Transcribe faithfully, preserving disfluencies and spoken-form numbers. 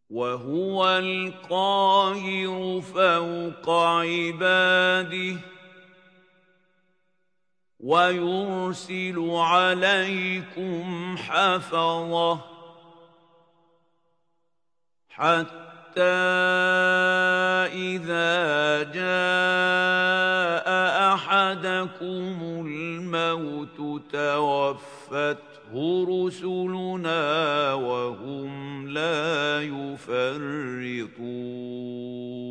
وهو القاهر فوق عباده ويرسل عليكم حفظة حتى إذا جاء أحدكم الموت توفته رسلنا وهم لا يفرطون